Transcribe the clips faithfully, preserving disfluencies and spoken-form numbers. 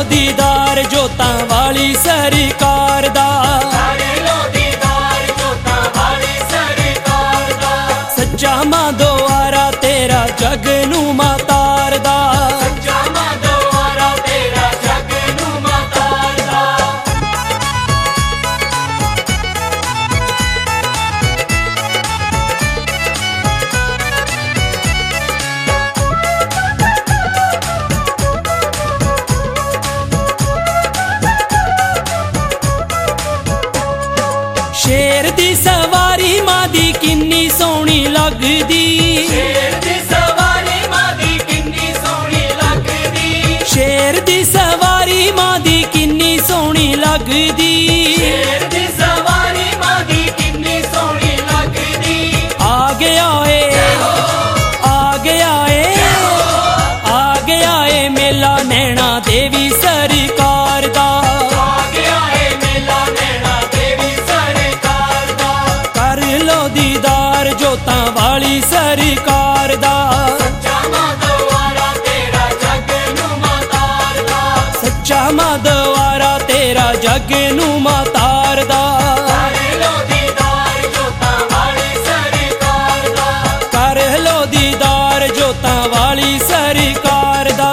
दीदार जोतां वाली सरकार दा, कर लो दीदार जोतां वाली सरकार दा। सच्चा मां द्वारा तेरा जग नू मां तारदा, सच्चा मां द्वारा तेरा जग नू मां तारदा। शेर दी सवारी मां दी किन्नी सोहनी लगदी, शेर दी सवारी मां दी किन्नी सोहनी लगदी, शेर दी सवारी मां दी किन्नी सोहनी लगदी। शेर दी सवारी मां दी किन्नी सोहनी लगदी। आ गया ए आ गया ए आ गया ए मेला नैना देवी सरकार दा, आ गया है मेला नैना देवी सरकार दा। कर लो दीदार जोतां वाली सरकार दा, सच्चा मां द्वारा तेरा जग नू मां तारदा। सच्चा मां द्वारा तेरा जग नू मां तारदा, कर लो दीदार जोतां वाली सरकार दा। कर लो दीदार जोतां वाली सरकार दा।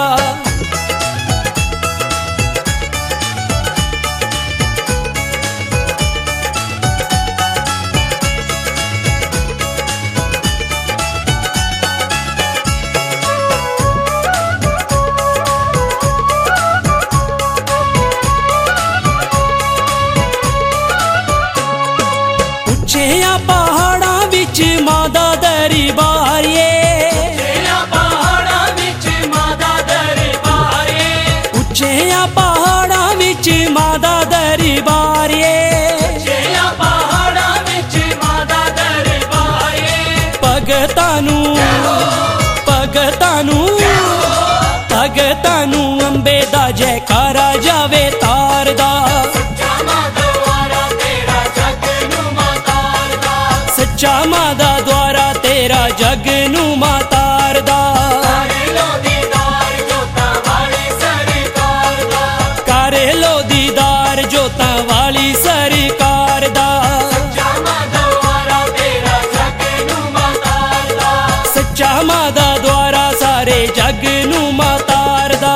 ਉੱਚਿਆਂ ਪਹਾੜਾਂ ਵਿੱਚ ਮਾਂ ਦਾ ਦਰਬਾਰ ਏ, ਤੇਰਾ ਪਹਾੜਾਂ ਵਿੱਚ ਮਾਂ ਦਾ ਦਰਬਾਰ ਏ। ਉੱਚਿਆਂ ਪਹਾੜਾਂ ਵਿੱਚ ਮਾਂ ਦਾ ਦਰਬਾਰ ਏ, ਤੇਰਾ ਪਹਾੜਾਂ ਵਿੱਚ ਮਾਂ ਦਾ ਦਰਬਾਰ ਏ। ਭਗਤਾਂ ਨੂੰ ਭਗਤਾਂ ਨੂੰ ਭਗਤਾਂ ਨੂੰ ਅੰਬੇ ਦਾ ਜੈਕਾਰਾ ਜਾਵੇ ਤਾਰਦਾ, ਸੱਚਾ ਮਾਂ ਦੁਆਰਾ ਤੇਰਾ ਜਗ ਨੂੰ ਮਾਂ ਤਾਰਦਾ। ਸੱਚਾ ਮਾਂ ਦਾ ਦੁਆਰਾ ਤੇਰਾ ਜਗ ਨੂੰ ਮਾਂ ਤਾਰਦਾ, ਕਰ ਲੋ ਦੀਦਾਰ ਜੋਤਾਂ ਵਾਲੀ ਸਰਕਾਰ ਦਾ। ਕਰ ਲੋ ਦੀਦਾਰ ਜੋਤਾਂ ਵਾਲੀ ਸਰਕਾਰ ਦਾ, ਸੱਚਾ ਮਾਂ ਦੁਆਰਾ ਤੇਰਾ ਜਗ ਨੂੰ ਮਾਂ ਤਾਰਦਾ। ਸੱਚਾ ਮਾਂ ਦਾ ਦੁਆਰਾ ਸਾਰੇ ਜਗ ਨੂੰ ਮਾਂ ਤਾਰਦਾ।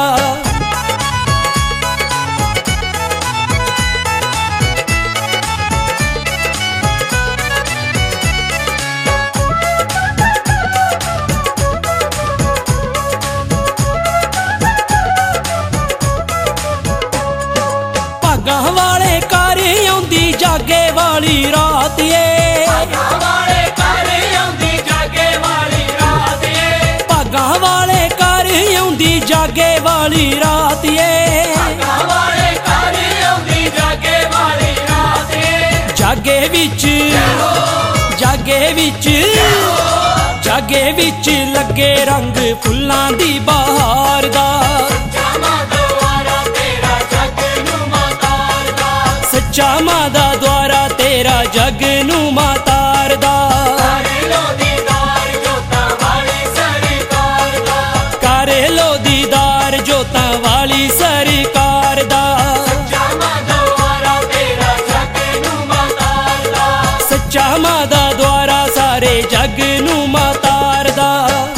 ਭਾਗਾਂ ਵਾਲੇ ਘਰ ਆਉਂਦੀ ਜਾਗੇ ਵਾਲੀ ਰਾਤ ਏ, ਭਾਗਾਂ ਵਾਲੇ ਘਰ ਆਉਂਦੀ ਜਾਗੇ ਵਾਲੀ ਰਾਤ ਏ। ਭਾਗਾਂ ਵਾਲੇ ਘਰ ਆਉਂਦੀ ਜਾਗੇ ਵਾਲੀ ਰਾਤ ਏ, ਭਾਗਾਂ ਵਾਲੇ ਘਰ ਆਉਂਦੀ ਜਾਗੇ ਵਾਲੀ ਰਾਤ ਏ। ਜਾਗੇ ਵਿੱਚ ਜਾਗੇ ਵਿੱਚ ਜਾਗੇ ਵਿੱਚ ਲੱਗੇ ਰੰਗ ਫੁੱਲਾਂ ਦੀ ਬਹਾਰ ਦਾ, ਸੱਚਾ ਮਾਂ ਦੁਆਰਾ ਤੇਰਾ ਜਗ ਨੂੰ ਮਾਂ ਤਾਰਦਾ। ਸੱਚਾ ਮਾਂ ਦਾ ਦੁਆਰਾ ਤੇਰਾ ਜਗ ਨੂੰ ਮਾਂ ਤਾਰਦਾ, ਕਰ ਲੋ ਦੀਦਾਰ ਜੋਤਾਂ ਵਾਲੀ ਸਰਕਾਰ ਦਾ। ਕਰ ਲੋ ਦੀਦਾਰ ਜੋਤਾਂ ਵਾਲੀ ਸਰਕਾਰ ਦਾ, ਸੱਚਾ ਮਾਂ ਦੁਆਰਾ ਤੇਰਾ ਜਗ ਨੂੰ ਮਾਂ ਤਾਰਦਾ। ਸੱਚਾ ਮਾਂ ਦਾ ਦੁਆਰਾ ਸਾਰੇ ਜਗ ਨੂੰ ਮਾਂ ਤਾਰਦਾ।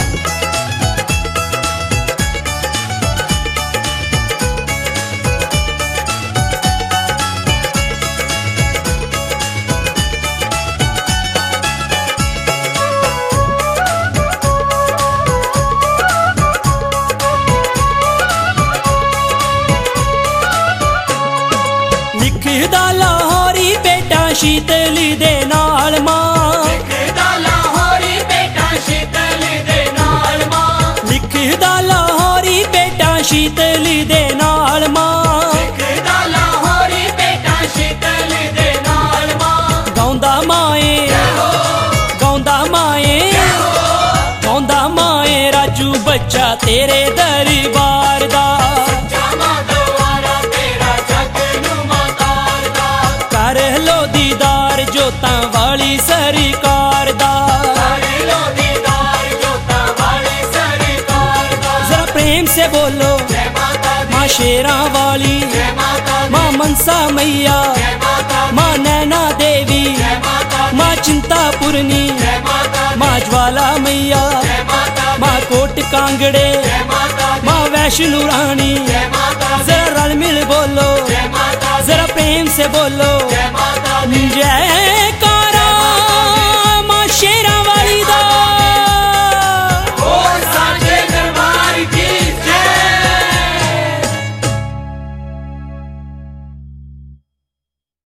ਲਿਖਦਾ ਲਾਹੌਰੀ ਬੇਟਾ ਸ਼ੀਤਲੀ ਦੇ ਨਾਲ ਮਾਂ, ਲਿਖਦਾ ਲਾਹੌਰੀ ਬੇਟਾ ਸ਼ੀਤਲੀ ਦੇ ਨਾਲ ਮਾਂ। ਲਿਖਦਾ ਲਾਹੌਰੀ ਬੇਟਾ ਸ਼ੀਤਲੀ ਦੇ ਨਾਲ ਮਾਂ, ਲਿਖਦਾ ਲਾਹੌਰੀ ਬੇਟਾ ਸ਼ੀਤਲੀ ਦੇ ਨਾਲ ਮਾਂ। ਗਾਉਂਦਾ ਮਾਏ ਗਾਉਂਦਾ ਮਾਏ ਗਾਉਂਦਾ ਮਾਏ ਰਾਜੂ ਬੱਚਾ ਤੇਰੇ ਦਰਬਾਰ ਦਾ, ਸੱਚਾ ਮਾਂ ਦੁਆਰਾ ਤੇਰਾ ਜਗ ਨੂੰ ਮਾਂ ਤਾਰਦਾ। ਕਰ ਲੋ ਦੀਦਾਰ ਜੋਤਾਂ ਵਾਲੀ ਸਰਕਾਰ ਦਾ, ਕਰ ਲੋ ਦੀਦਾਰ ਜੋਤਾਂ ਵਾਲੀ ਸਰਕਾਰ ਦਾ। जरा प्रेम से बोलो जय माता दी। माँ माँ शेरा वाली, जय माता दी, माँ मनसा मैया, जय माता दी, माँ नैना देवी, जय माता दी, माँ चिंतापुरनी, जय माता दी, माँ ज्वाला मैया, जय माता दी, माँ कोट कांगड़े, जय माता दी, माँ वैष्णो रानी। जय माता दी, जरा रल मिल बोलो, जय माता दी, जरा प्रेम से बोलो, जय माता दी, जय